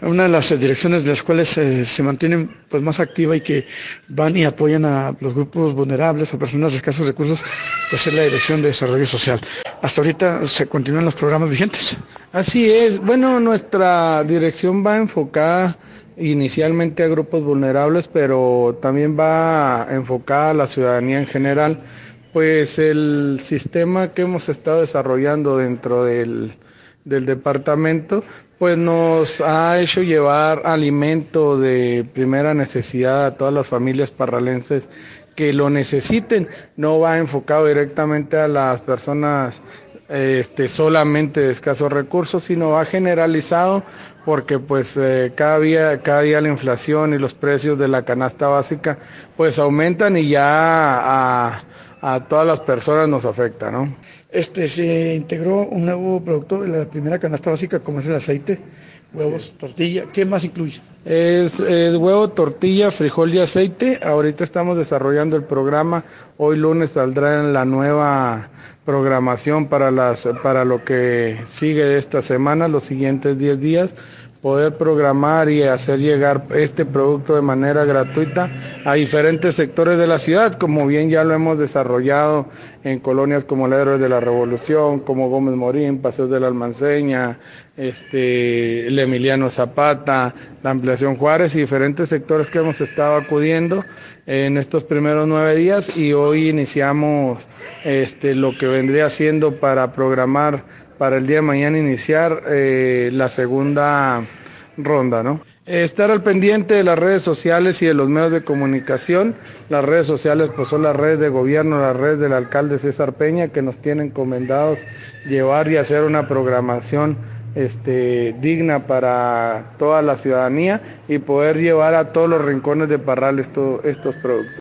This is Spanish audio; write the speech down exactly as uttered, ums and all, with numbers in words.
Una de las eh, direcciones de las cuales eh, se mantienen pues más activa y que van y apoyan a los grupos vulnerables, a personas de escasos recursos, pues es la Dirección de Desarrollo Social. Hasta ahorita se continúan los programas vigentes. Así es, bueno, nuestra dirección va enfocada inicialmente a grupos vulnerables, pero también va enfocada a la ciudadanía en general, pues el sistema que hemos estado desarrollando dentro del, del departamento, pues nos ha hecho llevar alimento de primera necesidad a todas las familias parralenses que lo necesiten. No va enfocado directamente a las personas este, solamente de escasos recursos, sino va generalizado porque pues eh, cada día, cada día la inflación y los precios de la canasta básica pues aumentan y ya a, a todas las personas nos afecta, ¿no? Este, se integró un nuevo producto, la primera canasta básica, como es el aceite, huevos, sí, tortilla. ¿Qué más incluye? Es, es huevo, tortilla, frijol y aceite. Ahorita estamos desarrollando el programa. Hoy lunes saldrá en la nueva programación para, las, para lo que sigue de esta semana, los siguientes diez días. Poder programar y hacer llegar este producto de manera gratuita a diferentes sectores de la ciudad, como bien ya lo hemos desarrollado en colonias como el Héroes de la Revolución, como Gómez Morín, Paseos de la Almanceña, este, el Emiliano Zapata, la Ampliación Juárez y diferentes sectores que hemos estado acudiendo en estos primeros nueve días, y hoy iniciamos este, lo que vendría siendo para programar para el día de mañana iniciar eh, la segunda ronda, ¿no? Estar al pendiente de las redes sociales y de los medios de comunicación. Las redes sociales pues son las redes de gobierno, las redes del alcalde César Peña, que nos tienen encomendados llevar y hacer una programación este, digna para toda la ciudadanía y poder llevar a todos los rincones de Parral esto, estos productos.